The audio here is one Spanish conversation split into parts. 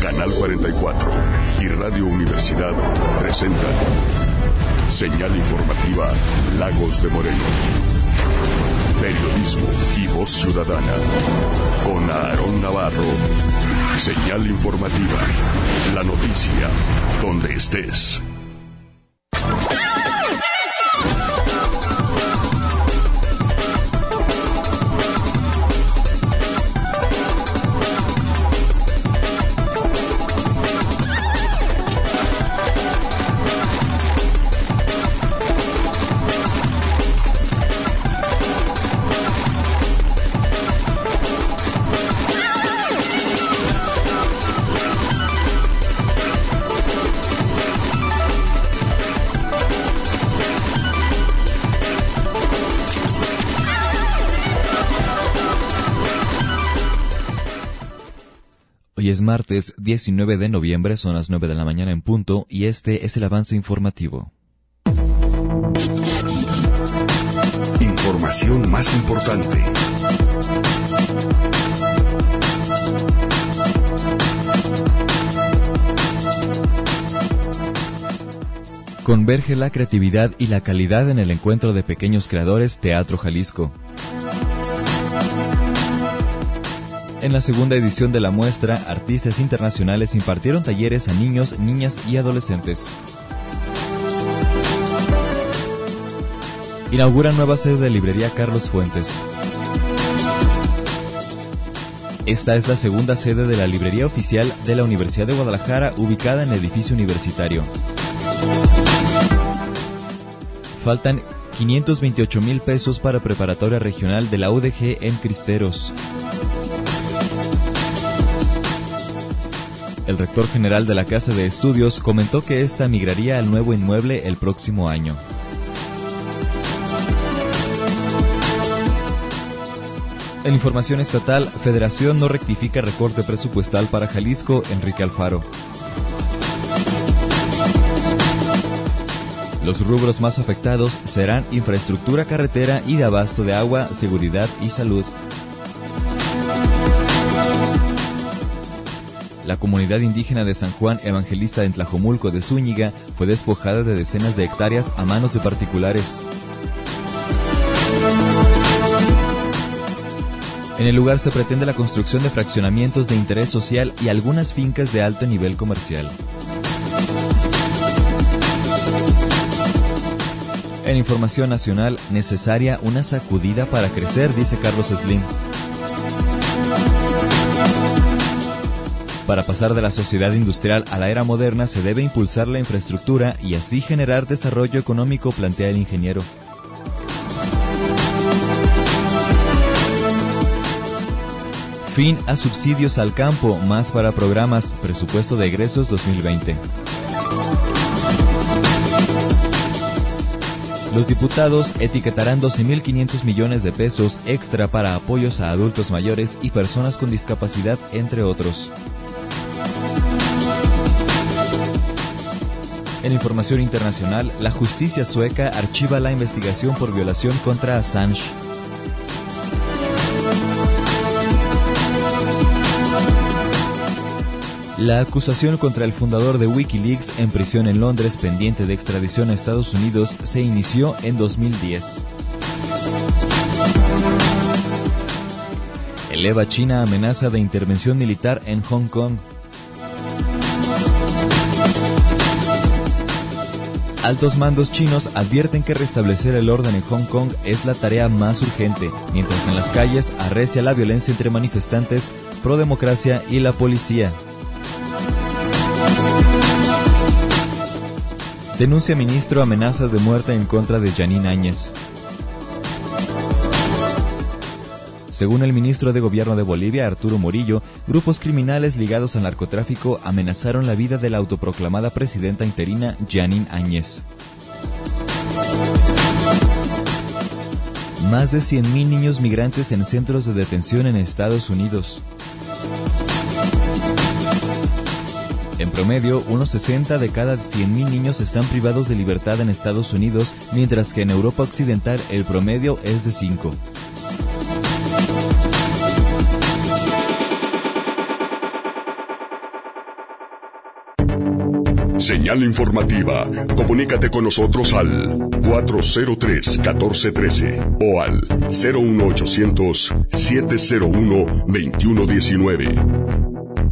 Canal 44 y Radio Universidad presentan Señal Informativa Lagos de Moreno. Periodismo y voz ciudadana con Aarón Navarro. Señal Informativa, la noticia donde estés. Hoy es martes 19 de noviembre, son las 9 de la mañana en punto, y este es el avance informativo. Información más importante. Converge la creatividad y la calidad en el encuentro de pequeños creadores Teatro Jalisco. En la segunda edición de la muestra, artistas internacionales impartieron talleres a niños, niñas y adolescentes. Inauguran nueva sede de librería Carlos Fuentes. Esta es la segunda sede de la librería oficial de la Universidad de Guadalajara, ubicada en el edificio universitario. Faltan 528,000 pesos para preparatoria regional de la UDG en Cristeros. El rector general de la Casa de Estudios comentó que esta migraría al nuevo inmueble el próximo año. En información estatal, Federación no rectifica recorte presupuestal para Jalisco, Enrique Alfaro. Los rubros más afectados serán infraestructura carretera y de abasto de agua, seguridad y salud. La comunidad indígena de San Juan Evangelista en Tlajomulco de Zúñiga fue despojada de decenas de hectáreas a manos de particulares. En el lugar se pretende la construcción de fraccionamientos de interés social y algunas fincas de alto nivel comercial. En información nacional, necesaria una sacudida para crecer, dice Carlos Slim. Para pasar de la sociedad industrial a la era moderna se debe impulsar la infraestructura y así generar desarrollo económico, plantea el ingeniero. Fin a subsidios al campo, más para programas, presupuesto de egresos 2020. Los diputados etiquetarán 12,500 millones de pesos extra para apoyos a adultos mayores y personas con discapacidad, entre otros. En información internacional, la justicia sueca archiva la investigación por violación contra Assange. La acusación contra el fundador de Wikileaks en prisión en Londres, pendiente de extradición a Estados Unidos, se inició en 2010. Eleva China amenaza de intervención militar en Hong Kong. Altos mandos chinos advierten que restablecer el orden en Hong Kong es la tarea más urgente, mientras en las calles arrecia la violencia entre manifestantes pro democracia y la policía. Denuncia ministro amenazas de muerte en contra de Janine Áñez. Según el ministro de Gobierno de Bolivia, Arturo Murillo, grupos criminales ligados al narcotráfico amenazaron la vida de la autoproclamada presidenta interina Janine Áñez. Más de 100,000 niños migrantes en centros de detención en Estados Unidos. En promedio, unos 60 de cada 100,000 niños están privados de libertad en Estados Unidos, mientras que en Europa Occidental el promedio es de 5. Señal informativa. Comunícate con nosotros al 403-1413 o al 01800-701-2119.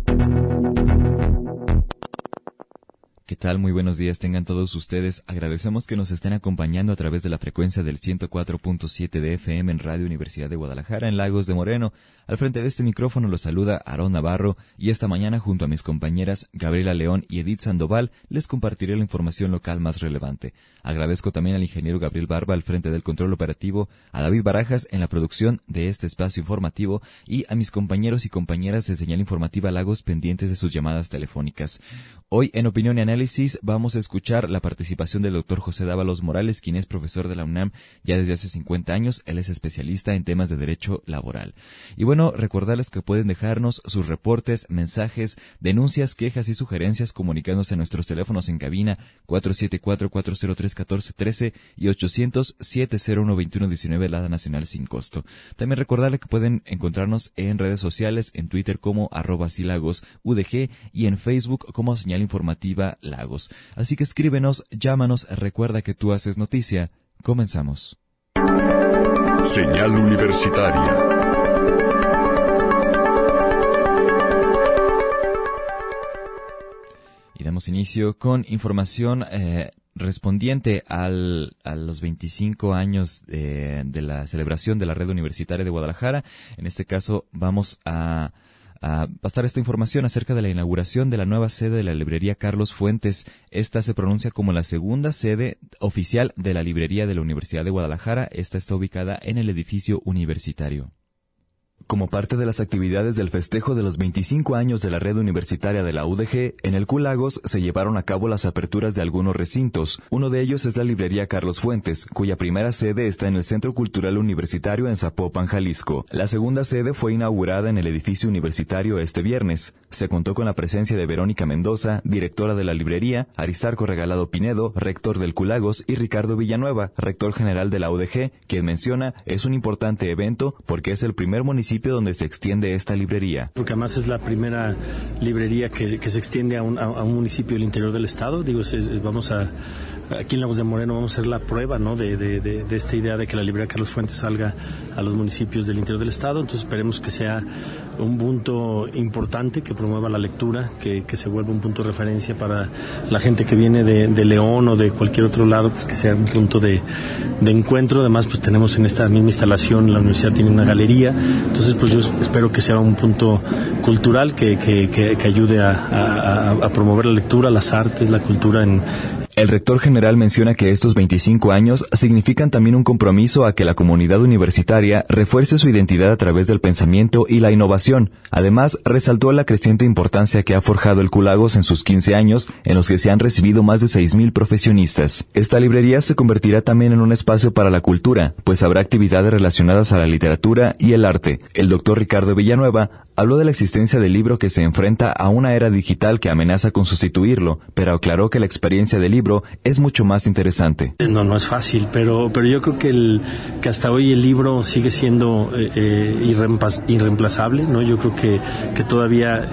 ¿Qué tal? Muy buenos días tengan todos ustedes. Agradecemos que nos estén acompañando a través de la frecuencia del 104.7 de FM en Radio Universidad de Guadalajara, en Lagos de Moreno. Al frente de este micrófono los saluda Aarón Navarro y esta mañana junto a mis compañeras Gabriela León y Edith Sandoval les compartiré la información local más relevante. Agradezco también al ingeniero Gabriel Barba al frente del control operativo, a David Barajas en la producción de este espacio informativo y a mis compañeros y compañeras de Señal Informativa Lagos pendientes de sus llamadas telefónicas. Hoy en Opinión y Análisis vamos a escuchar la participación del doctor José Dávalos Morales, quien es profesor de la UNAM ya desde hace 50 años. Él es especialista en temas de derecho laboral. Y bueno, recordarles que pueden dejarnos sus reportes, mensajes, denuncias, quejas y sugerencias comunicándose a nuestros teléfonos en cabina 474-403-1413 y 800-701-2119, Lada Nacional sin costo. También recordarles que pueden encontrarnos en redes sociales, en Twitter como @silagosudg y en Facebook como Señal Informativa Lagos. Así que escríbenos, llámanos, recuerda que tú haces noticia. Comenzamos. Señal Universitaria. Y damos inicio con información respondiente a los 25 años de la celebración de la Red Universitaria de Guadalajara. En este caso vamos a pasar esta información acerca de la inauguración de la nueva sede de la librería Carlos Fuentes. Esta se pronuncia como la segunda sede oficial de la librería de la Universidad de Guadalajara. Esta está ubicada en el edificio universitario. Como parte de las actividades del festejo de los 25 años de la red universitaria de la UDG, en el CU Lagos se llevaron a cabo las aperturas de algunos recintos. Uno de ellos es la librería Carlos Fuentes, cuya primera sede está en el Centro Cultural Universitario en Zapopan, Jalisco. La segunda sede fue inaugurada en el edificio universitario este viernes. Se contó con la presencia de Verónica Mendoza, directora de la librería, Aristarco Regalado Pinedo, rector del CU Lagos, y Ricardo Villanueva, rector general de la UDG, quien menciona es un importante evento porque es el primer municipio donde se extiende esta librería. Porque además es la primera librería que se extiende a un municipio del interior del estado. Aquí en Lagos de Moreno vamos a hacer la prueba, ¿no? de esta idea de que la librería Carlos Fuentes salga a los municipios del interior del estado. Entonces esperemos que sea un punto importante, que promueva la lectura, que se vuelva un punto de referencia para la gente que viene de León o de cualquier otro lado, pues que sea un punto de encuentro. Además, pues tenemos en esta misma instalación, la universidad tiene una galería. Entonces, pues yo espero que sea un punto cultural que ayude a promover la lectura, las artes, la cultura en... El rector general menciona que estos 25 años significan también un compromiso a que la comunidad universitaria refuerce su identidad a través del pensamiento y la innovación. Además, resaltó la creciente importancia que ha forjado el CU Lagos en sus 15 años, en los que se han recibido más de 6,000 profesionistas. Esta librería se convertirá también en un espacio para la cultura, pues habrá actividades relacionadas a la literatura y el arte. El doctor Ricardo Villanueva habló de la existencia del libro que se enfrenta a una era digital que amenaza con sustituirlo, pero aclaró que la experiencia del libro es mucho más interesante. No es fácil, pero yo creo que hasta hoy el libro sigue siendo irreemplazable, ¿no? Yo creo que todavía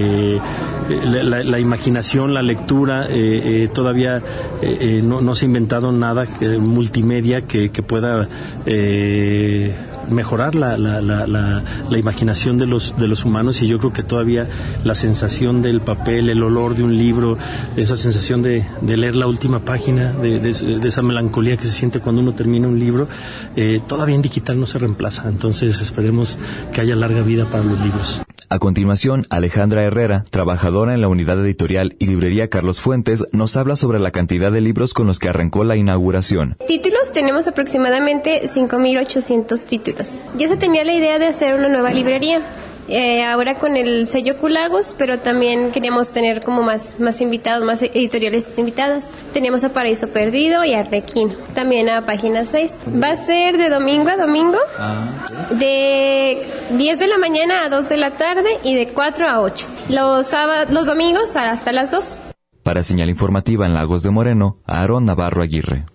la imaginación, la lectura, todavía no se ha inventado nada multimedia que pueda mejorar la imaginación de los humanos, y yo creo que todavía la sensación del papel, el olor de un libro, esa sensación de leer la última página, de esa melancolía que se siente cuando uno termina un libro, todavía en digital no se reemplaza. Entonces esperemos que haya larga vida para los libros. A continuación, Alejandra Herrera, trabajadora en la unidad editorial y librería Carlos Fuentes, nos habla sobre la cantidad de libros con los que arrancó la inauguración. Títulos, tenemos aproximadamente 5,800 títulos. Ya se tenía la idea de hacer una nueva librería. Ahora con el sello CU Lagos, pero también queríamos tener como más invitados, más editoriales invitadas. Teníamos a Paraíso Perdido y a Arlequín, también a Página 6. Va a ser de domingo a domingo, de 10 de la mañana a 2 de la tarde y de 4 a 8. Los domingos hasta las 2. Para Señal Informativa en Lagos de Moreno, Aarón Navarro Aguirre.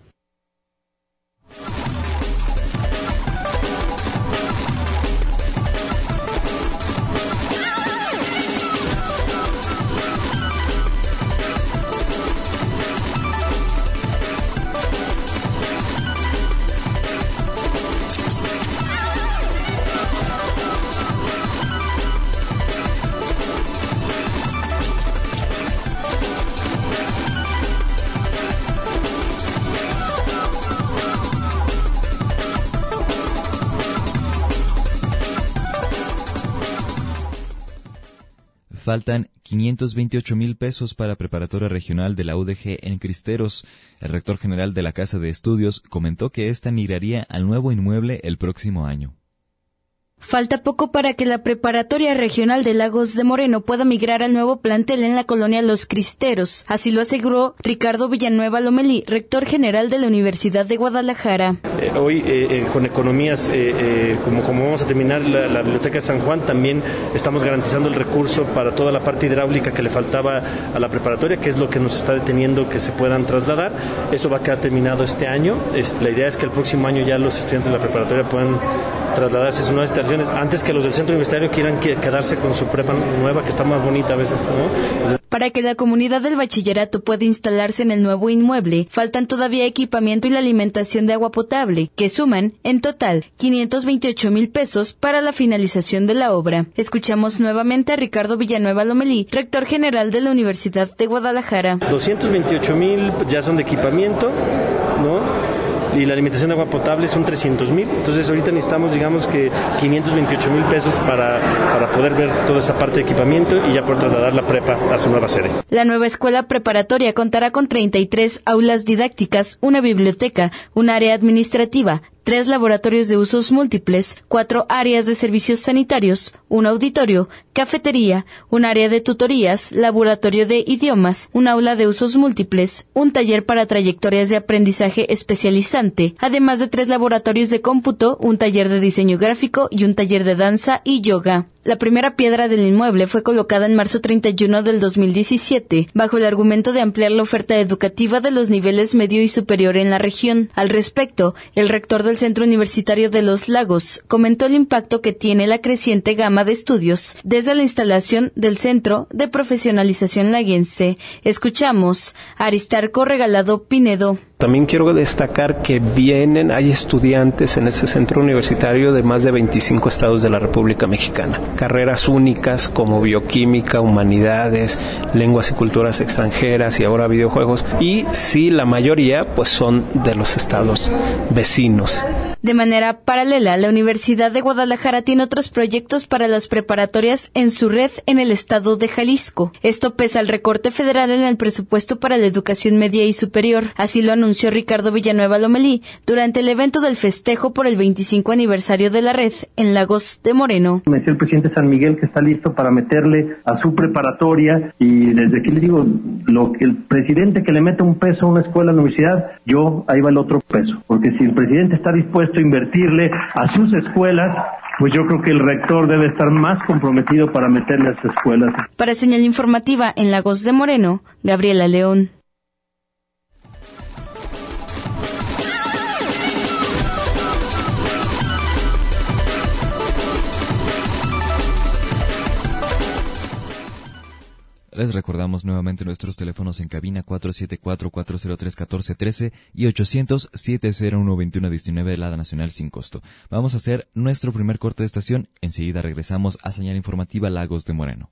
faltan 528,000 pesos para preparatoria regional de la UDG en Cristeros. El rector general de la Casa de Estudios comentó que esta migraría al nuevo inmueble el próximo año. Falta poco para que la Preparatoria Regional de Lagos de Moreno pueda migrar al nuevo plantel en la colonia Los Cristeros. Así lo aseguró Ricardo Villanueva Lomelí, rector general de la Universidad de Guadalajara. Hoy, con economías, como vamos a terminar la Biblioteca de San Juan, también estamos garantizando el recurso para toda la parte hidráulica que le faltaba a la preparatoria, que es lo que nos está deteniendo que se puedan trasladar. Eso va a quedar terminado este año. La idea es que el próximo año ya los estudiantes de la preparatoria puedan trasladarse a sus nuevas instalaciones antes que los del centro universitario quieran quedarse con su prepa nueva, que está más bonita a veces, ¿no? Para que la comunidad del bachillerato pueda instalarse en el nuevo inmueble, faltan todavía equipamiento y la alimentación de agua potable, que suman, en total, 528,000 pesos para la finalización de la obra. Escuchamos nuevamente a Ricardo Villanueva Lomelí, rector general de la Universidad de Guadalajara. 228,000 ya son de equipamiento, ¿no? Y la alimentación de agua potable son 300,000. Entonces ahorita necesitamos, digamos que 528,000 pesos para poder ver toda esa parte de equipamiento y ya poder trasladar la prepa a su nueva sede. La nueva escuela preparatoria contará con 33 aulas didácticas, una biblioteca, un área administrativa, 3 laboratorios de usos múltiples, 4 áreas de servicios sanitarios, un auditorio, cafetería, un área de tutorías, laboratorio de idiomas, un aula de usos múltiples, un taller para trayectorias de aprendizaje especializante, además de 3 laboratorios de cómputo, un taller de diseño gráfico y un taller de danza y yoga. La primera piedra del inmueble fue colocada en marzo 31 del 2017, bajo el argumento de ampliar la oferta educativa de los niveles medio y superior en la región. Al respecto, el rector del Centro Universitario de Los Lagos comentó el impacto que tiene la creciente gama de estudios desde la instalación del Centro de Profesionalización Laguense. Escuchamos a Aristarco Regalado Pinedo. También quiero destacar que hay estudiantes en este centro universitario de más de 25 estados de la República Mexicana. Carreras únicas como bioquímica, humanidades, lenguas y culturas extranjeras y ahora videojuegos. Y sí, la mayoría pues son de los estados vecinos. De manera paralela, la Universidad de Guadalajara tiene otros proyectos para las preparatorias en su red en el estado de Jalisco. Esto pese al recorte federal en el presupuesto para la educación media y superior. Así lo anunció Ricardo Villanueva Lomelí durante el evento del festejo por el 25 aniversario de la red en Lagos de Moreno. Me decía el presidente San Miguel que está listo para meterle a su preparatoria, y desde aquí le digo, lo que el presidente que le mete un peso a una escuela, a la universidad, ahí va el otro peso. Porque si el presidente está dispuesto a invertirle a sus escuelas, pues yo creo que el rector debe estar más comprometido para meterle a sus escuelas. Para Señal Informativa en Lagos de Moreno, Gabriela León. Les recordamos nuevamente nuestros teléfonos en cabina 474-403-1413 y 800-701-2119 de la Nacional sin costo. Vamos a hacer nuestro primer corte de estación. Enseguida regresamos a Señal Informativa Lagos de Moreno.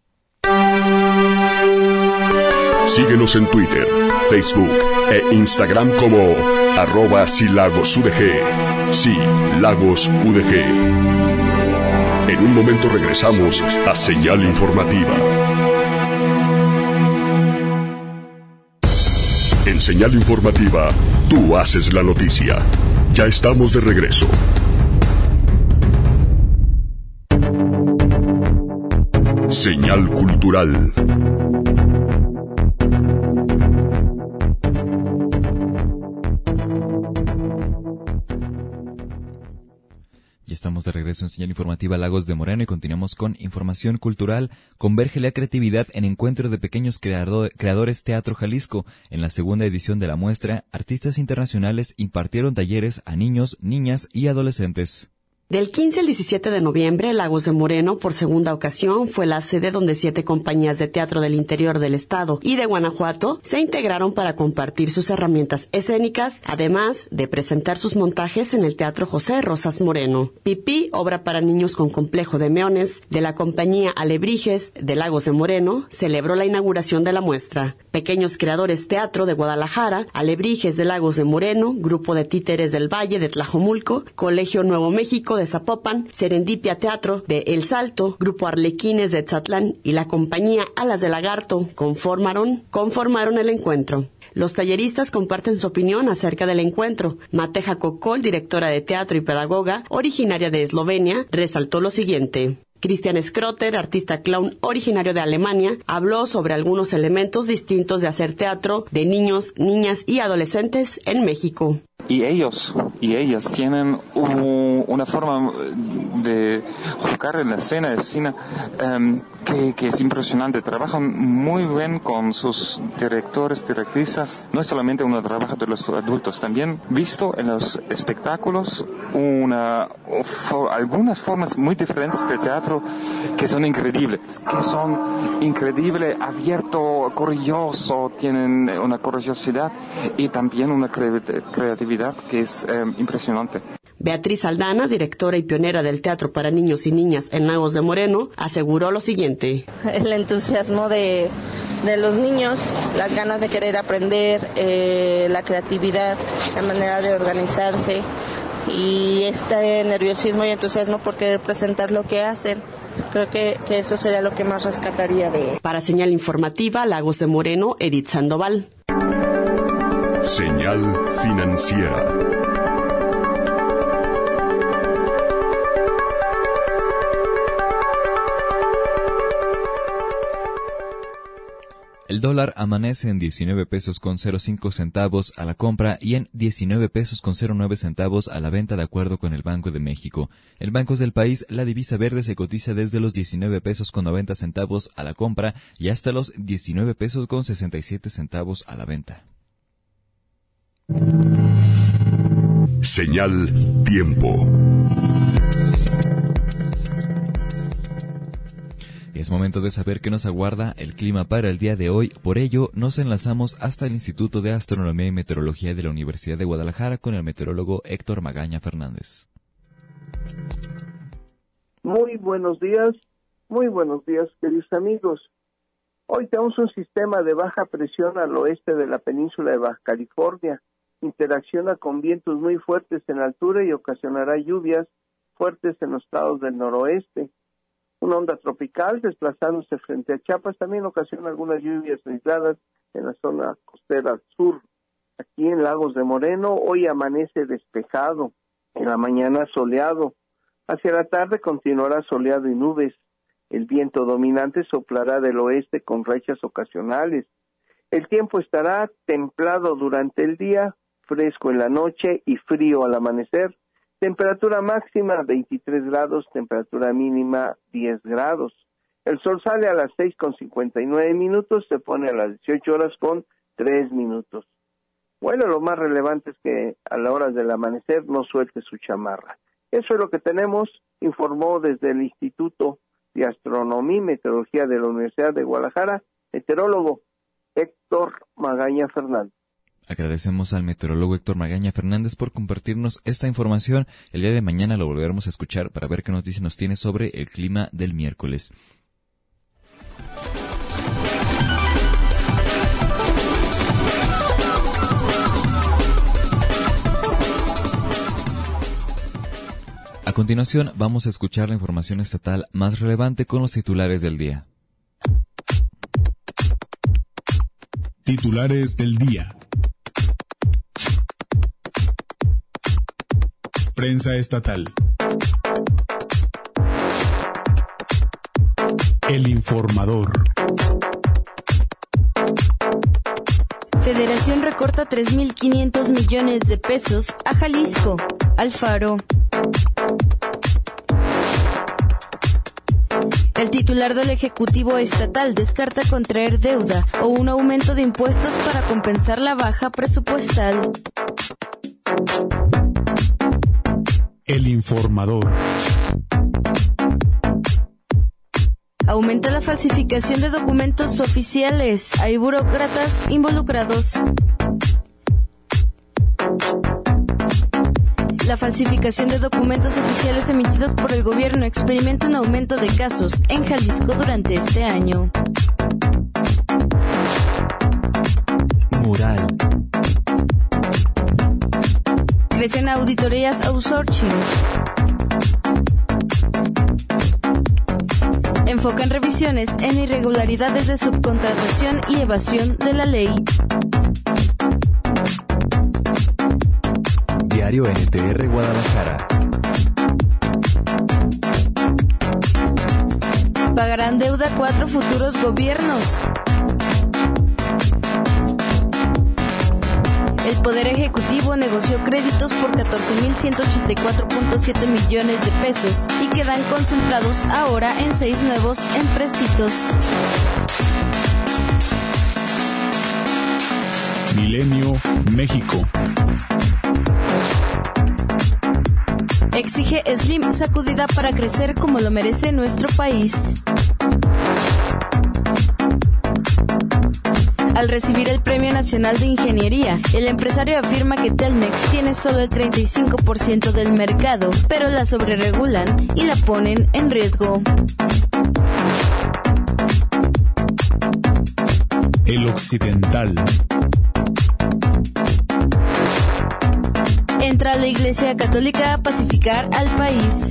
Síguenos en Twitter, Facebook e Instagram como @silagosudg. Sí, Lagos UDG. En un momento regresamos a Señal Informativa. En Señal Informativa, tú haces la noticia. Ya estamos de regreso. Señal Cultural. Ya estamos de regreso en Señal Informativa Lagos de Moreno y continuamos con información cultural. Converge la creatividad en Encuentro de Pequeños Creadores Teatro Jalisco. En la segunda edición de la muestra, artistas internacionales impartieron talleres a niños, niñas y adolescentes. Del 15 al 17 de noviembre, Lagos de Moreno, por segunda ocasión, fue la sede donde 7 compañías de teatro del interior del estado y de Guanajuato se integraron para compartir sus herramientas escénicas, además de presentar sus montajes en el Teatro José Rosas Moreno. Pipí, obra para niños con complejo de meones, de la compañía Alebrijes de Lagos de Moreno, celebró la inauguración de la muestra. Pequeños Creadores Teatro de Guadalajara, Alebrijes de Lagos de Moreno, Grupo de Títeres del Valle de Tlajomulco, Colegio Nuevo México de Zapopan, Serendipia Teatro de El Salto, Grupo Arlequines de Tzatlán y la compañía Alas de Lagarto conformaron el encuentro. Los talleristas comparten su opinión acerca del encuentro. Mateja Kokol, directora de teatro y pedagoga, originaria de Eslovenia, resaltó lo siguiente. Christian Skrotter, artista clown originario de Alemania, habló sobre algunos elementos distintos de hacer teatro de niños, niñas y adolescentes en México. Y ellos y ellas tienen una forma de jugar en la escena de cine que es impresionante. Trabajan muy bien con sus directores, directrices. No es solamente un trabajo de los adultos, también visto en los espectáculos algunas formas muy diferentes de teatro que son increíbles, abierto, curioso, tienen una curiosidad y también una creatividad que es impresionante. Beatriz Aldana, directora y pionera del teatro para niños y niñas en Lagos de Moreno, aseguró lo siguiente. El entusiasmo de los niños, las ganas de querer aprender, la creatividad, la manera de organizarse y este nerviosismo y entusiasmo por querer presentar lo que hacen. Creo que eso sería lo que más rescataría de... Para Señal Informativa, Lagos de Moreno, Edith Sandoval. Señal financiera. El dólar amanece en 19 pesos con 05 centavos a la compra y en 19 pesos con 09 centavos a la venta, de acuerdo con el Banco de México. En bancos del país, la divisa verde se cotiza desde los 19 pesos con 90 centavos a la compra y hasta los 19 pesos con 67 centavos a la venta. Señal tiempo. Es momento de saber qué nos aguarda el clima para el día de hoy. Por ello, nos enlazamos hasta el Instituto de Astronomía y Meteorología de la Universidad de Guadalajara con el meteorólogo Héctor Magaña Fernández. Muy buenos días, queridos amigos. Hoy tenemos un sistema de baja presión al oeste de la península de Baja California. Interacciona con vientos muy fuertes en altura y ocasionará lluvias fuertes en los estados del noroeste. Una onda tropical desplazándose frente a Chiapas también ocasiona algunas lluvias aisladas en la zona costera sur. Aquí en Lagos de Moreno hoy amanece despejado, en la mañana soleado. Hacia la tarde continuará soleado y nubes. El viento dominante soplará del oeste con rachas ocasionales. El tiempo estará templado durante el día, fresco en la noche y frío al amanecer. Temperatura máxima 23 grados, temperatura mínima 10 grados. El sol sale a las 6:59, se pone a las 18 horas con 3 minutos. Bueno, lo más relevante es que a la hora del amanecer no suelte su chamarra. Eso es lo que tenemos, informó desde el Instituto de Astronomía y Meteorología de la Universidad de Guadalajara, meteorólogo Héctor Magaña Fernández. Agradecemos al meteorólogo Héctor Magaña Fernández por compartirnos esta información. El día de mañana lo volveremos a escuchar para ver qué noticia nos tiene sobre el clima del miércoles. A continuación, vamos a escuchar la información estatal más relevante con los titulares del día. Titulares del día. Prensa estatal. El Informador. Federación recorta 3.500 millones de pesos a Jalisco. Alfaro. El titular del Ejecutivo Estatal descarta contraer deuda o un aumento de impuestos para compensar la baja presupuestal. El Informador. Aumenta la falsificación de documentos oficiales. Hay burócratas involucrados. La falsificación de documentos oficiales emitidos por el gobierno experimenta un aumento de casos en Jalisco durante este año. Mural. Crecen auditorías outsourcing. enfoca en revisiones en irregularidades de subcontratación y evasión de la ley. Diario NTR Guadalajara. Pagarán deuda 4 futuros gobiernos. El Poder Ejecutivo negoció créditos por 14.184.7 millones de pesos y quedan concentrados ahora en 6 nuevos empréstitos. Milenio México. Exige Slim sacudida para crecer como lo merece nuestro país. Al recibir el Premio Nacional de Ingeniería, el empresario afirma que Telmex tiene solo el 35% del mercado, pero la sobreregulan y la ponen en riesgo. El Occidental. Entra la Iglesia Católica a pacificar al país.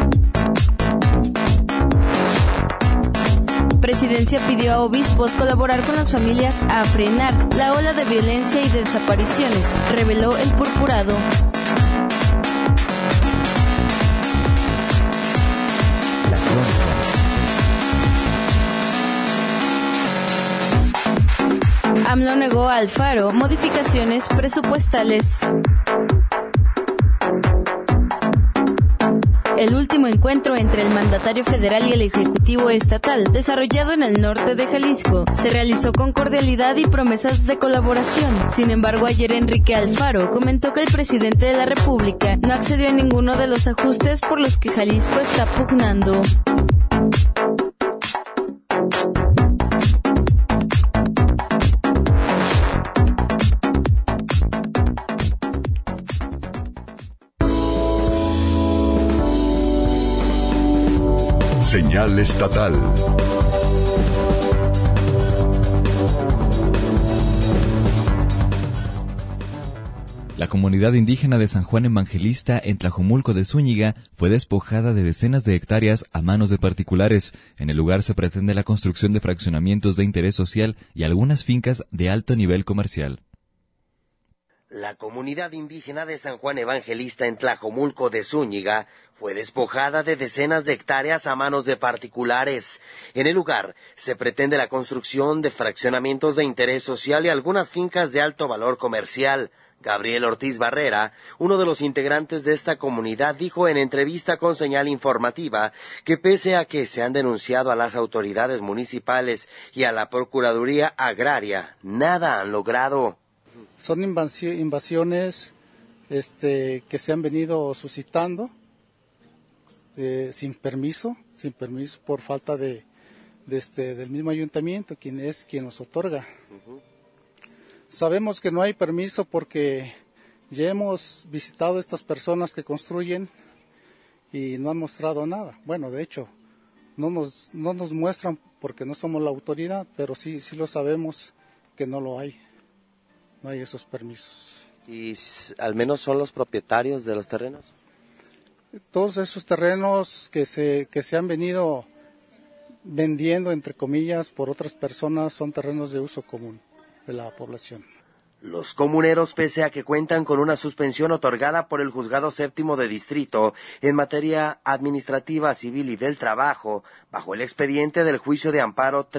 Presidencia pidió a obispos colaborar con las familias a frenar la ola de violencia y de desapariciones, reveló el Purpurado. La Crónica. AMLO negó a Alfaro modificaciones presupuestales. El último encuentro entre el mandatario federal y el ejecutivo estatal, desarrollado en el norte de Jalisco, se realizó con cordialidad y promesas de colaboración. Sin embargo, ayer Enrique Alfaro comentó que el presidente de la República no accedió a ninguno de los ajustes por los que Jalisco está pugnando. Señal estatal. La comunidad indígena de San Juan Evangelista en Tlajomulco de Zúñiga fue despojada de decenas de hectáreas a manos de particulares. En el lugar se pretende la construcción de fraccionamientos de interés social y algunas fincas de alto nivel comercial. La comunidad indígena de San Juan Evangelista en Tlajomulco de Zúñiga fue despojada de decenas de hectáreas a manos de particulares. En el lugar se pretende la construcción de fraccionamientos de interés social y algunas fincas de alto valor comercial. Gabriel Ortiz Barrera, uno de los integrantes de esta comunidad, dijo en entrevista con Señal Informativa que pese a que se han denunciado a las autoridades municipales y a la Procuraduría Agraria, nada han logrado. Son invasiones que se han venido suscitando sin permiso por falta del mismo ayuntamiento, quien nos otorga. Sabemos que no hay permiso porque ya hemos visitado a estas personas que construyen y no han mostrado nada. Bueno, de hecho, no nos muestran porque no somos la autoridad, pero sí lo sabemos que no lo hay. No hay esos permisos. ¿Y al menos son los propietarios de los terrenos? Todos esos terrenos que se han venido vendiendo, entre comillas, por otras personas, son terrenos de uso común de la población. Los comuneros, pese a que cuentan con una suspensión otorgada por el Juzgado Séptimo de Distrito en materia administrativa, civil y del trabajo, bajo el expediente del Juicio de Amparo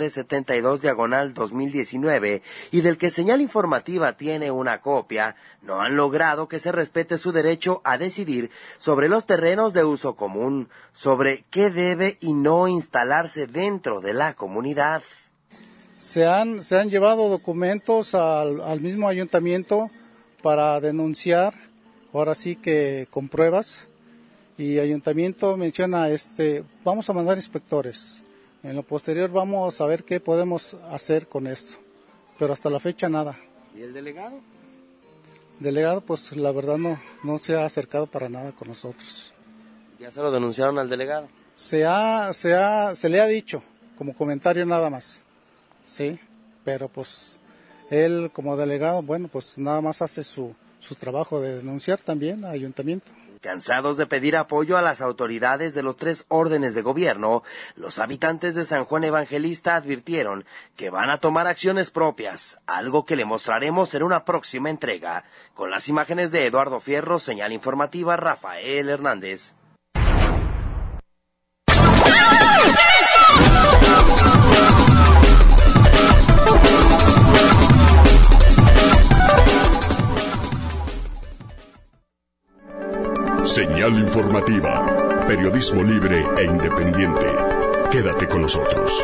372/2019 y del que Señal Informativa tiene una copia, no han logrado que se respete su derecho a decidir sobre los terrenos de uso común, sobre qué debe y no instalarse dentro de la comunidad. Se han llevado documentos al mismo ayuntamiento para denunciar, ahora sí que con pruebas, y ayuntamiento menciona, vamos a mandar inspectores, en lo posterior vamos a ver qué podemos hacer con esto, pero hasta la fecha nada. ¿Y el delegado? Delegado, pues la verdad no se ha acercado para nada con nosotros. ¿Ya se lo denunciaron al delegado? Se le ha dicho, como comentario nada más. Sí, pero pues él como delegado, bueno, pues nada más hace su trabajo de denunciar también al ayuntamiento. Cansados de pedir apoyo a las autoridades de los 3 órdenes de gobierno, los habitantes de San Juan Evangelista advirtieron que van a tomar acciones propias, algo que le mostraremos en una próxima entrega. Con las imágenes de Eduardo Fierro, señal informativa Rafael Hernández. Señal informativa, periodismo libre e independiente. Quédate con nosotros.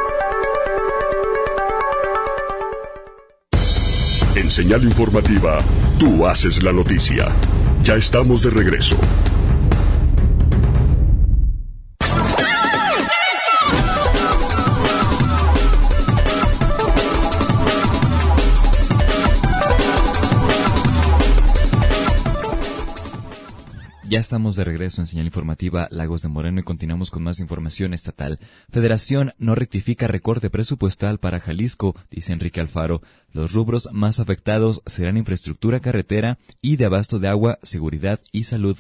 En Señal informativa, tú haces la noticia. Ya estamos de regreso. Ya estamos de regreso en Señal Informativa Lagos de Moreno y continuamos con más información estatal. Federación no rectifica recorte presupuestal para Jalisco, dice Enrique Alfaro. Los rubros más afectados serán infraestructura carretera y de abasto de agua, seguridad y salud.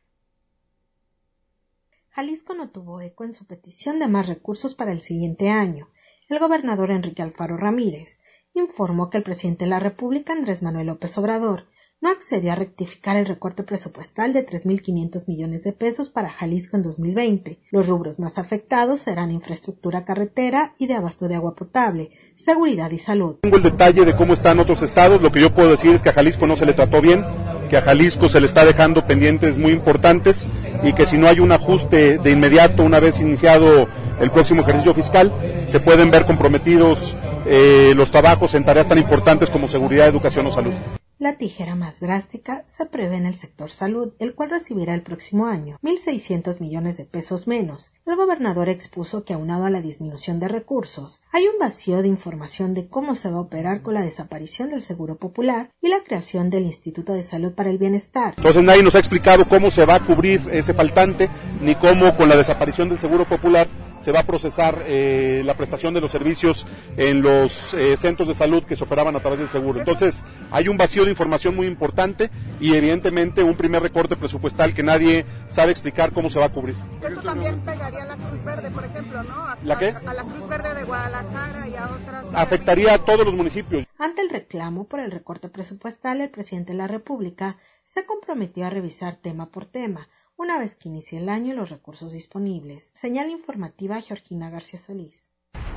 Jalisco no tuvo eco en su petición de más recursos para el siguiente año. El gobernador Enrique Alfaro Ramírez informó que el presidente de la República, Andrés Manuel López Obrador, no accedió a rectificar el recorte presupuestal de 3.500 millones de pesos para Jalisco en 2020. Los rubros más afectados serán infraestructura carretera y de abasto de agua potable, seguridad y salud. Tengo el detalle de cómo están otros estados. Lo que yo puedo decir es que a Jalisco no se le trató bien, que a Jalisco se le está dejando pendientes muy importantes y que si no hay un ajuste de inmediato, una vez iniciado el próximo ejercicio fiscal, se pueden ver comprometidos los trabajos en tareas tan importantes como seguridad, educación o salud. La tijera más drástica se prevé en el sector salud, el cual recibirá el próximo año 1.600 millones de pesos menos. El gobernador expuso que aunado a la disminución de recursos, hay un vacío de información de cómo se va a operar con la desaparición del Seguro Popular y la creación del Instituto de Salud para el Bienestar. Entonces nadie nos ha explicado cómo se va a cubrir ese faltante, ni cómo con la desaparición del Seguro Popular se va a procesar la prestación de los servicios en los centros de salud que se operaban a través del seguro. Entonces, hay un vacío de información muy importante y evidentemente un primer recorte presupuestal que nadie sabe explicar cómo se va a cubrir. Esto también pegaría a la Cruz Verde, por ejemplo, ¿no? ¿La qué? A la Cruz Verde de Guadalajara y a otras... Afectaría a todos los municipios. Ante el reclamo por el recorte presupuestal, el presidente de la República se comprometió a revisar tema por tema, una vez que inicie el año los recursos disponibles. Señal informativa Georgina García Solís.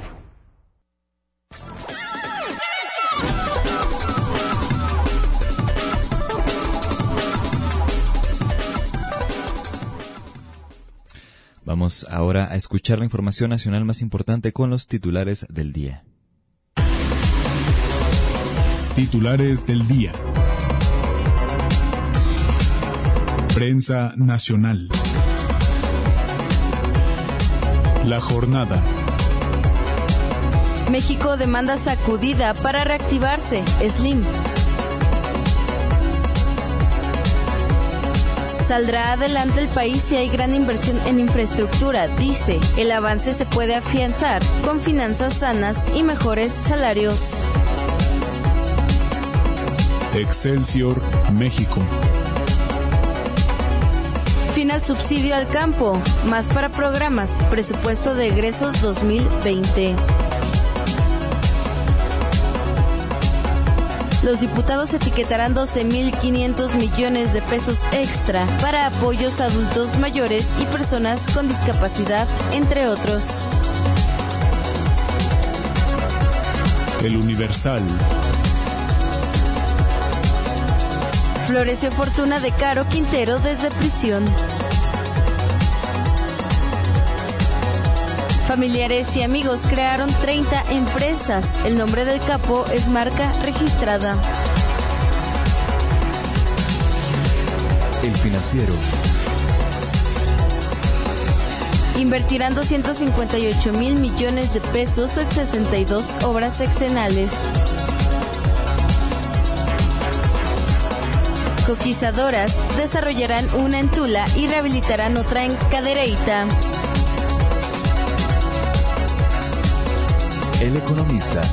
Vamos ahora a escuchar la información nacional más importante con los titulares del día. Titulares del día. Prensa nacional. La jornada. México demanda sacudida para reactivarse. Slim. Saldrá adelante el país si hay gran inversión en infraestructura, dice. El avance se puede afianzar con finanzas sanas y mejores salarios. Excelsior, México. Final subsidio al campo, más para programas, presupuesto de egresos 2020. Los diputados etiquetarán 12.500 millones de pesos extra para apoyos a adultos mayores y personas con discapacidad, entre otros. El Universal. Floreció fortuna de Caro Quintero desde prisión. Familiares y amigos crearon 30 empresas. El nombre del capo es marca registrada. El Financiero. Invertirán 258,000 millones de pesos en 62 obras sexenales. Coquizadoras desarrollarán una en Tula y rehabilitarán otra en Cadereyta. El Economista.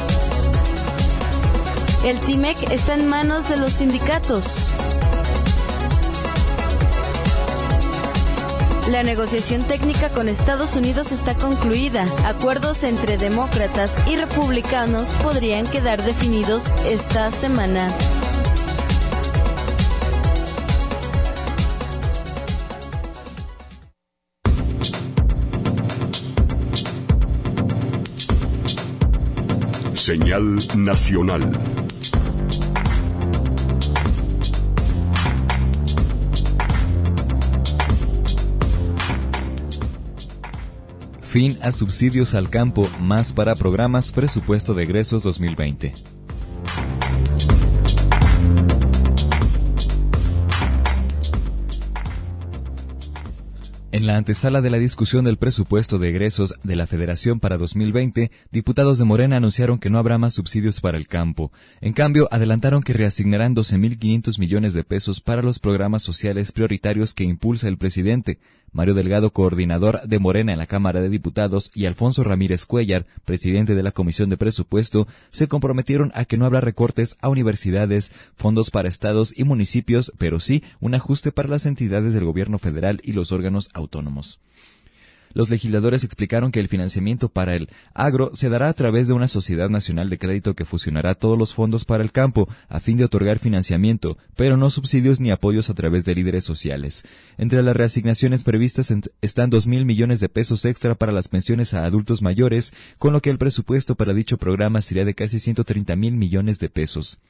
El TIMEC está en manos de los sindicatos. La negociación técnica con Estados Unidos está concluida. Acuerdos entre demócratas y republicanos podrían quedar definidos esta semana. Señal nacional. Fin a subsidios al campo, más para programas, presupuesto de egresos 2020. En la antesala de la discusión del presupuesto de egresos de la Federación para 2020, diputados de Morena anunciaron que no habrá más subsidios para el campo. En cambio, adelantaron que reasignarán 12.500 millones de pesos para los programas sociales prioritarios que impulsa el presidente. Mario Delgado, coordinador de Morena en la Cámara de Diputados, y Alfonso Ramírez Cuéllar, presidente de la Comisión de Presupuesto, se comprometieron a que no habrá recortes a universidades, fondos para estados y municipios, pero sí un ajuste para las entidades del gobierno federal y los órganos autónomos. Los legisladores explicaron que el financiamiento para el agro se dará a través de una sociedad nacional de crédito que fusionará todos los fondos para el campo a fin de otorgar financiamiento, pero no subsidios ni apoyos a través de líderes sociales. Entre las reasignaciones previstas están 2.000 millones de pesos extra para las pensiones a adultos mayores, con lo que el presupuesto para dicho programa sería de casi 130.000 millones de pesos.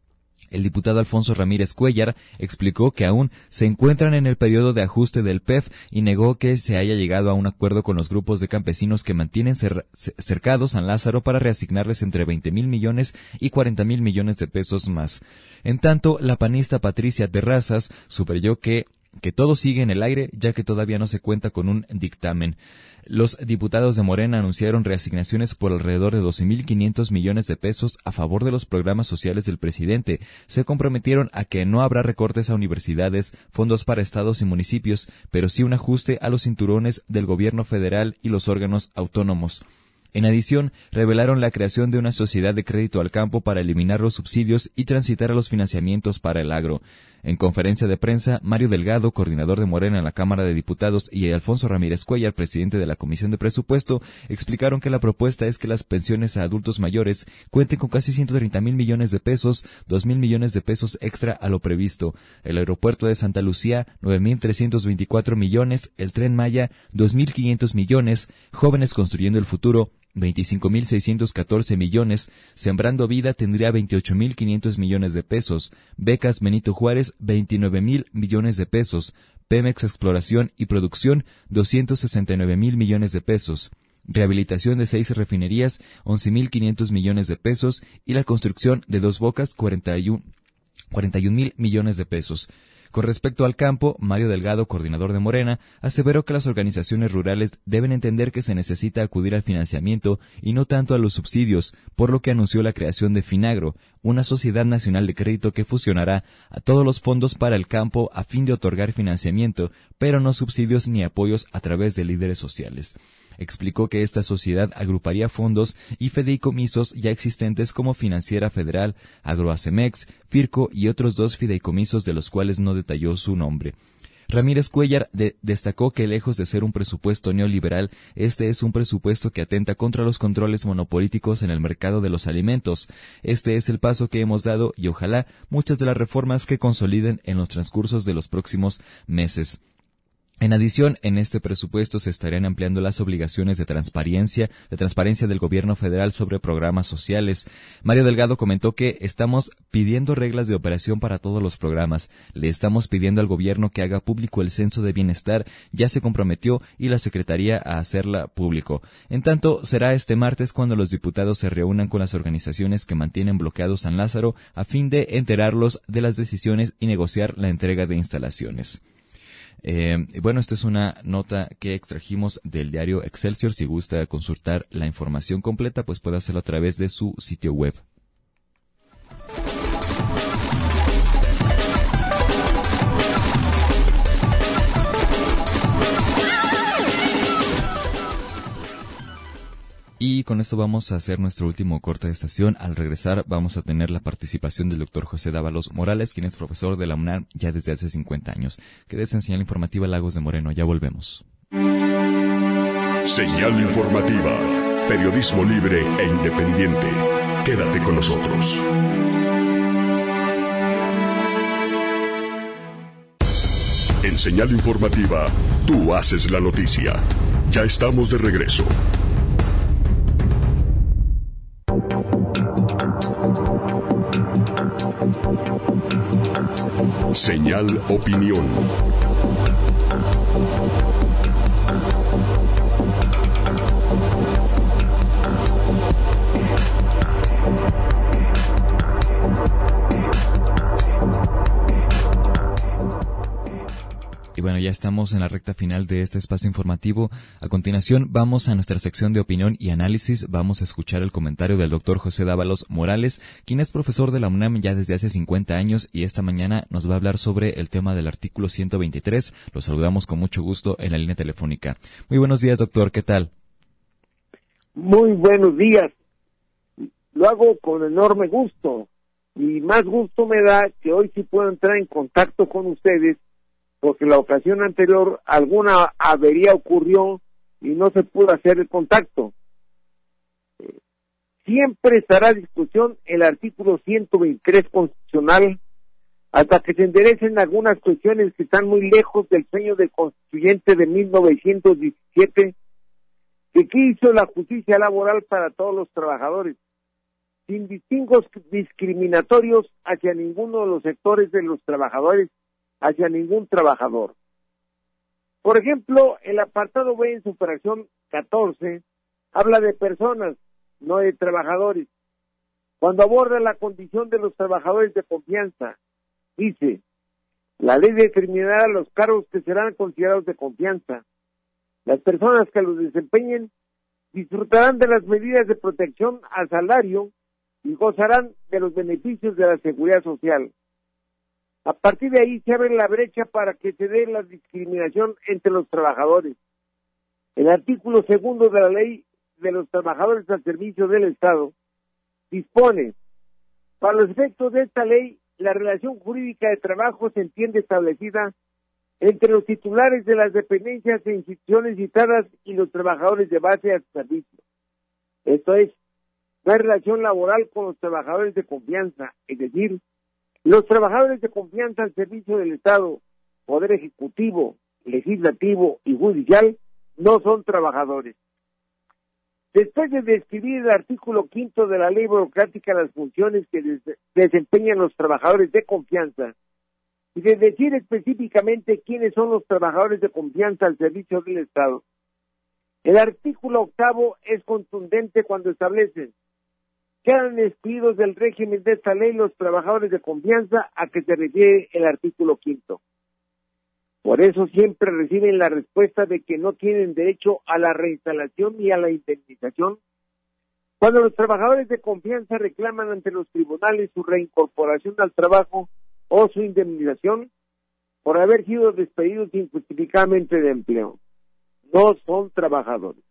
El diputado Alfonso Ramírez Cuéllar explicó que aún se encuentran en el periodo de ajuste del PEF y negó que se haya llegado a un acuerdo con los grupos de campesinos que mantienen cercados San Lázaro para reasignarles entre 20.000 millones y 40.000 millones de pesos más. En tanto, la panista Patricia Terrazas subrayó que todo sigue en el aire, ya que todavía no se cuenta con un dictamen. Los diputados de Morena anunciaron reasignaciones por alrededor de 12.500 millones de pesos a favor de los programas sociales del presidente. Se comprometieron a que no habrá recortes a universidades, fondos para estados y municipios, pero sí un ajuste a los cinturones del gobierno federal y los órganos autónomos. En adición, revelaron la creación de una sociedad de crédito al campo para eliminar los subsidios y transitar a los financiamientos para el agro. En conferencia de prensa, Mario Delgado, coordinador de Morena en la Cámara de Diputados, y Alfonso Ramírez Cuéllar, presidente de la Comisión de Presupuesto, explicaron que la propuesta es que las pensiones a adultos mayores cuenten con casi 130.000 millones de pesos, 2.000 millones de pesos extra a lo previsto. El aeropuerto de Santa Lucía, 9.324 millones, el Tren Maya, 2.500 millones, Jóvenes Construyendo el Futuro, 25.614 millones, Sembrando Vida tendría 28.500 millones de pesos, Becas Benito Juárez, 29.000 millones de pesos, Pemex Exploración y Producción, 269.000 millones de pesos, rehabilitación de 6 refinerías, 11.500 millones de pesos y la construcción de 2 bocas, 41.000 millones de pesos. Con respecto al campo, Mario Delgado, coordinador de Morena, aseveró que las organizaciones rurales deben entender que se necesita acudir al financiamiento y no tanto a los subsidios, por lo que anunció la creación de Finagro, una sociedad nacional de crédito que fusionará a todos los fondos para el campo a fin de otorgar financiamiento, pero no subsidios ni apoyos a través de líderes sociales. Explicó que esta sociedad agruparía fondos y fideicomisos ya existentes como Financiera Federal, Agroacemex, Firco y otros 2 fideicomisos de los cuales no detalló su nombre. Ramírez Cuéllar destacó que lejos de ser un presupuesto neoliberal, este es un presupuesto que atenta contra los controles monopolíticos en el mercado de los alimentos. Este es el paso que hemos dado y ojalá muchas de las reformas que consoliden en los transcursos de los próximos meses. En adición, en este presupuesto se estarían ampliando las obligaciones de transparencia del gobierno federal sobre programas sociales. Mario Delgado comentó que estamos pidiendo reglas de operación para todos los programas. Le estamos pidiendo al gobierno que haga público el censo de bienestar, ya se comprometió y la Secretaría a hacerla público. En tanto, será este martes cuando los diputados se reúnan con las organizaciones que mantienen bloqueado San Lázaro a fin de enterarlos de las decisiones y negociar la entrega de instalaciones. Bueno, esta es una nota que extrajimos del diario Excelsior. Si gusta consultar la información completa, pues puede hacerlo a través de su sitio web. Y con esto vamos a hacer nuestro último corte de estación. Al regresar vamos a tener la participación del doctor José Dávalos Morales, quien es profesor de la UNAM ya desde hace 50 años. Quédese en Señal Informativa Lagos de Moreno, ya volvemos. Señal Informativa, periodismo libre e independiente. Quédate con nosotros. En Señal Informativa, tú haces la noticia. Ya estamos de regreso. Señal Opinión. Y bueno, ya estamos en la recta final de este espacio informativo. A continuación, vamos a nuestra sección de opinión y análisis. Vamos a escuchar el comentario del doctor José Dávalos Morales, quien es profesor de la UNAM ya desde hace 50 años y esta mañana nos va a hablar sobre el tema del artículo 123. Lo saludamos con mucho gusto en la línea telefónica. Muy buenos días, doctor. ¿Qué tal? Muy buenos días. Lo hago con enorme gusto y más gusto me da que hoy sí puedo entrar en contacto con ustedes, porque la ocasión anterior alguna avería ocurrió y no se pudo hacer el contacto. Siempre estará a discusión el artículo 123 constitucional hasta que se enderecen algunas cuestiones que están muy lejos del sueño del constituyente de 1917, que quiso la justicia laboral para todos los trabajadores, sin distingos discriminatorios hacia ninguno de los sectores de los trabajadores, hacia ningún trabajador. Por ejemplo, el apartado B en su fracción 14 habla de personas, no de trabajadores. Cuando aborda la condición de los trabajadores de confianza, dice, la ley determinará los cargos que serán considerados de confianza. Las personas que los desempeñen disfrutarán de las medidas de protección al salario y gozarán de los beneficios de la seguridad social. A partir de ahí se abre la brecha para que se dé la discriminación entre los trabajadores. El artículo 2 de la Ley de los Trabajadores al Servicio del Estado dispone, para los efectos de esta ley, la relación jurídica de trabajo se entiende establecida entre los titulares de las dependencias e instituciones citadas y los trabajadores de base al servicio. Esto es, no hay relación laboral con los trabajadores de confianza, es decir, los trabajadores de confianza al servicio del Estado, Poder Ejecutivo, Legislativo y Judicial, no son trabajadores. Después de describir el artículo 5 de la Ley Burocrática las funciones que desempeñan los trabajadores de confianza, y de decir específicamente quiénes son los trabajadores de confianza al servicio del Estado, el artículo 8 es contundente cuando establece: quedan excluidos del régimen de esta ley los trabajadores de confianza a que se refiere el artículo 5. Por eso siempre reciben la respuesta de que no tienen derecho a la reinstalación ni a la indemnización. Cuando los trabajadores de confianza reclaman ante los tribunales su reincorporación al trabajo o su indemnización por haber sido despedidos injustificadamente de empleo, no son trabajadores.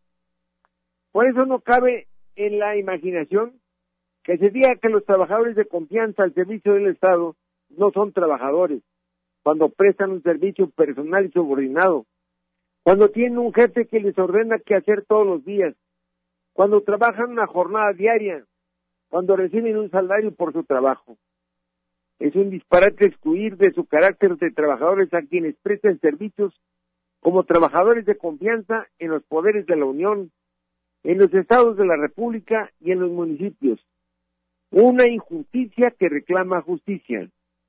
Por eso no cabe en la imaginación que se diga que los trabajadores de confianza al servicio del Estado no son trabajadores, cuando prestan un servicio personal y subordinado, cuando tienen un jefe que les ordena qué hacer todos los días, cuando trabajan una jornada diaria, cuando reciben un salario por su trabajo. Es un disparate excluir de su carácter de trabajadores a quienes prestan servicios como trabajadores de confianza en los poderes de la Unión, en los estados de la República y en los municipios. Una injusticia que reclama justicia.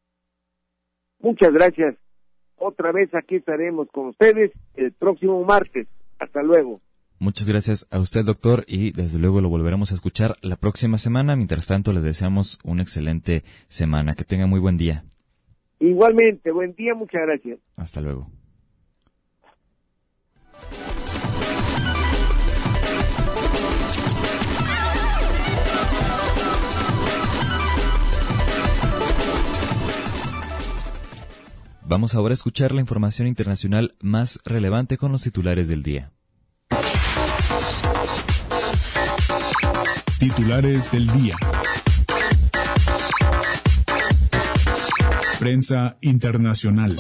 Muchas gracias. Otra vez aquí estaremos con ustedes el próximo martes. Hasta luego. Muchas gracias a usted, doctor, y desde luego lo volveremos a escuchar la próxima semana. Mientras tanto, le deseamos una excelente semana. Que tenga muy buen día. Igualmente, buen día, muchas gracias. Hasta luego. Vamos ahora a escuchar la información internacional más relevante con los titulares del día. Titulares del día. Prensa internacional.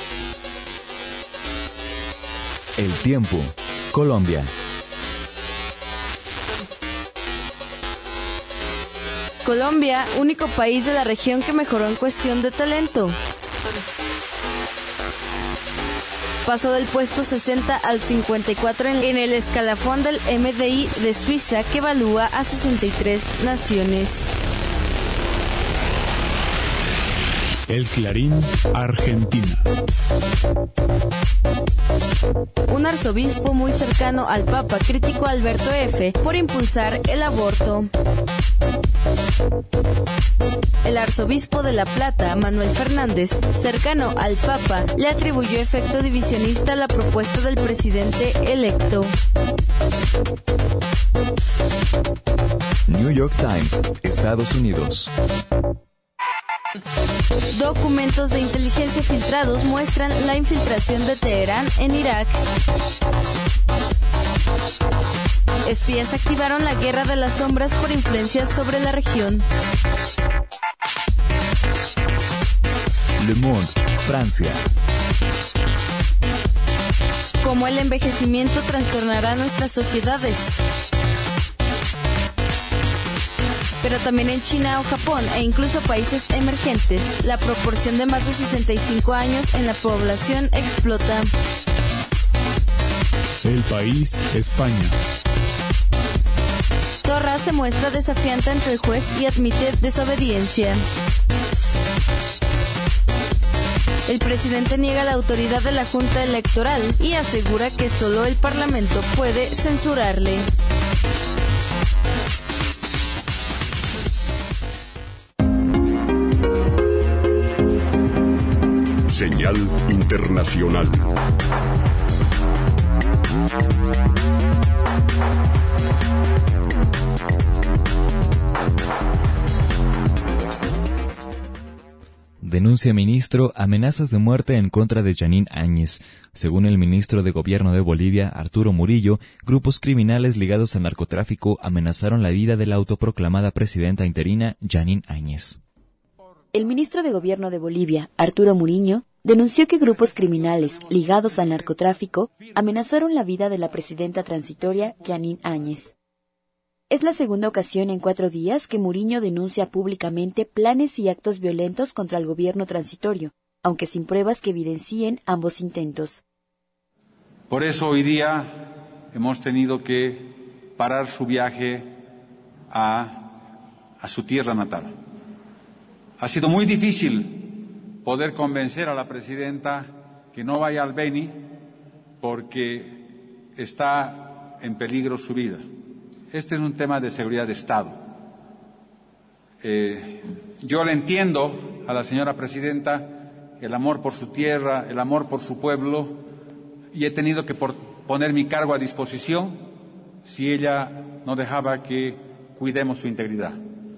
El tiempo. Colombia. Colombia, único país de la región que mejoró en cuestión de talento. Pasó del puesto 60 al 54 en el escalafón del MDI de Suiza, que evalúa a 63 naciones. El Clarín, Argentina. Un arzobispo muy cercano al Papa criticó a Alberto F. por impulsar el aborto. El arzobispo de La Plata, Manuel Fernández, cercano al Papa, le atribuyó efecto divisionista a la propuesta del presidente electo. New York Times, Estados Unidos. Documentos de inteligencia filtrados muestran la infiltración de Teherán en Irak. Espías activaron la guerra de las sombras por influencias sobre la región. Le Monde, Francia. Cómo el envejecimiento trastornará nuestras sociedades. Pero también en China o Japón e incluso países emergentes, la proporción de más de 65 años en la población explota. El País, España. Torra se muestra desafiante ante el juez y admite desobediencia. El presidente niega la autoridad de la Junta Electoral y asegura que solo el Parlamento puede censurarle. Señal internacional. Denuncia ministro amenazas de muerte en contra de Jeanine Áñez. Según el ministro de Gobierno de Bolivia, Arturo Murillo, grupos criminales ligados al narcotráfico amenazaron la vida de la autoproclamada presidenta interina Jeanine Áñez. El ministro de Gobierno de Bolivia, Arturo Murillo, denunció que grupos criminales ligados al narcotráfico amenazaron la vida de la presidenta transitoria Jeanine Áñez. Es la segunda ocasión en 4 días que Murillo denuncia públicamente planes y actos violentos contra el gobierno transitorio, aunque sin pruebas que evidencien ambos intentos. Por eso hoy día hemos tenido que parar su viaje a su tierra natal. Ha sido muy difícil poder convencer a la presidenta que no vaya al Beni porque está en peligro su vida. Este es un tema de seguridad de Estado. Yo le entiendo a la señora presidenta el amor por su tierra, el amor por su pueblo, y he tenido que poner mi cargo a disposición si ella no dejaba que cuidemos su integridad.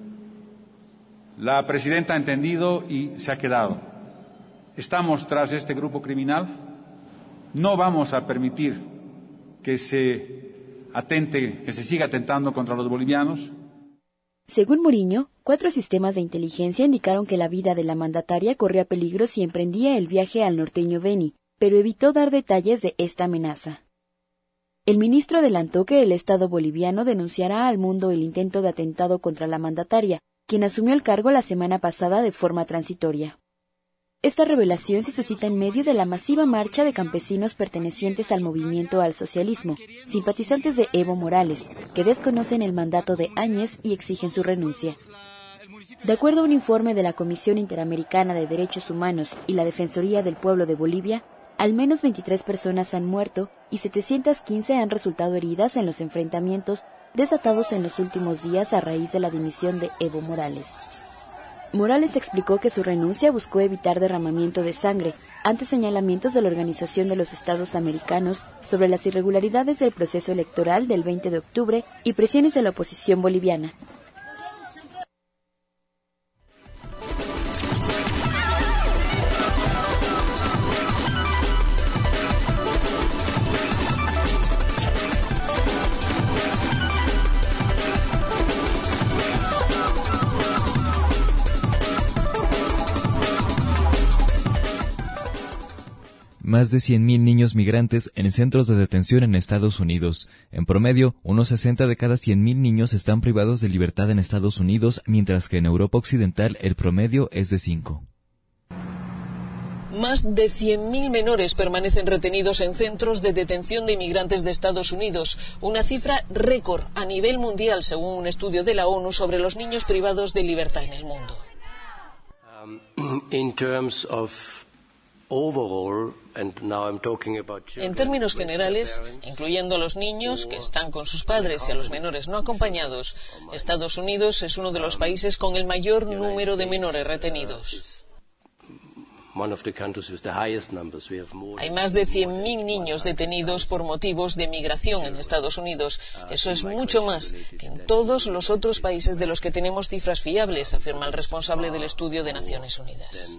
La presidenta ha entendido y se ha quedado. Estamos tras este grupo criminal. No vamos a permitir que se siga atentando contra los bolivianos. Según Murillo, 4 sistemas de inteligencia indicaron que la vida de la mandataria corría peligro si emprendía el viaje al norteño Beni, pero evitó dar detalles de esta amenaza. El ministro adelantó que el Estado boliviano denunciará al mundo el intento de atentado contra la mandataria, quien asumió el cargo la semana pasada de forma transitoria. Esta revelación se suscita en medio de la masiva marcha de campesinos pertenecientes al movimiento al socialismo, simpatizantes de Evo Morales, que desconocen el mandato de Áñez y exigen su renuncia. De acuerdo a un informe de la Comisión Interamericana de Derechos Humanos y la Defensoría del Pueblo de Bolivia, al menos 23 personas han muerto y 715 han resultado heridas en los enfrentamientos desatados en los últimos días a raíz de la dimisión de Evo Morales. Morales explicó que su renuncia buscó evitar derramamiento de sangre ante señalamientos de la Organización de los Estados Americanos sobre las irregularidades del proceso electoral del 20 de octubre y presiones de la oposición boliviana. más de 100.000 niños migrantes en centros de detención en Estados Unidos. En promedio, unos 60 de cada 100.000 niños están privados de libertad en Estados Unidos, mientras que en Europa Occidental el promedio es de 5. Más de 100.000 menores permanecen retenidos en centros de detención de inmigrantes de Estados Unidos, una cifra récord a nivel mundial, según un estudio de la ONU sobre los niños privados de libertad en el mundo. En términos generales, incluyendo a los niños que están con sus padres y a los menores no acompañados, Estados Unidos es uno de los países con el mayor número de menores retenidos. Hay más de 100.000 niños detenidos por motivos de migración en Estados Unidos. Eso es mucho más que en todos los otros países de los que tenemos cifras fiables, afirma el responsable del estudio de Naciones Unidas.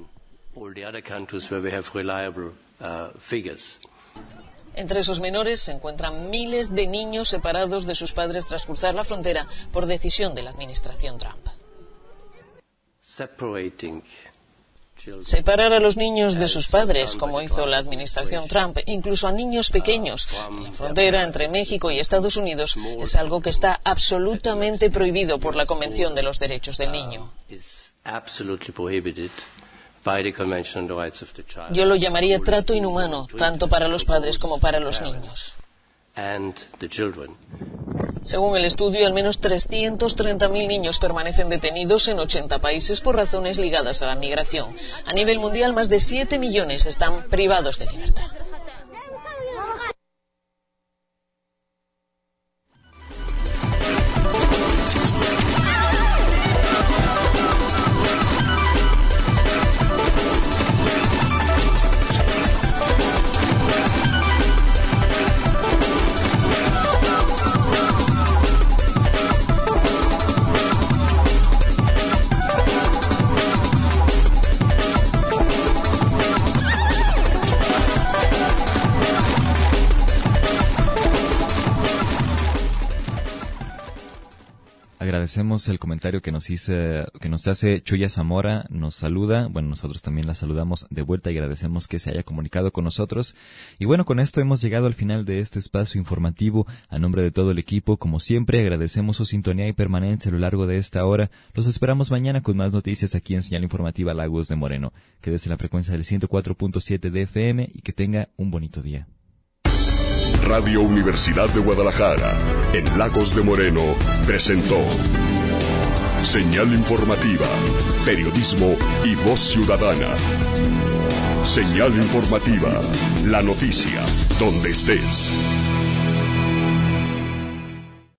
Entre esos menores se encuentran miles de niños separados de sus padres tras cruzar la frontera por decisión de la administración Trump. Separar a los niños de sus padres, como hizo la administración Trump, incluso a niños pequeños, en la frontera entre México y Estados Unidos, es algo que está absolutamente prohibido por la Convención de los Derechos del Niño. Yo lo llamaría trato inhumano, tanto para los padres como para los niños. Según el estudio, al menos 330.000 niños permanecen detenidos en 80 países por razones ligadas a la migración. A nivel mundial, más de 7 millones están privados de libertad. Agradecemos el comentario que nos hace Chuya Zamora, nos saluda, bueno, nosotros también la saludamos de vuelta y agradecemos que se haya comunicado con nosotros. Y bueno, con esto hemos llegado al final de este espacio informativo. A nombre de todo el equipo, como siempre, agradecemos su sintonía y permanencia a lo largo de esta hora. Los esperamos mañana con más noticias aquí en Señal Informativa Lagos de Moreno. Quédese en la frecuencia del 104.7 de FM y que tenga un bonito día. Radio Universidad de Guadalajara, en Lagos de Moreno, presentó Señal Informativa, periodismo y voz ciudadana. Señal Informativa, la noticia, donde estés.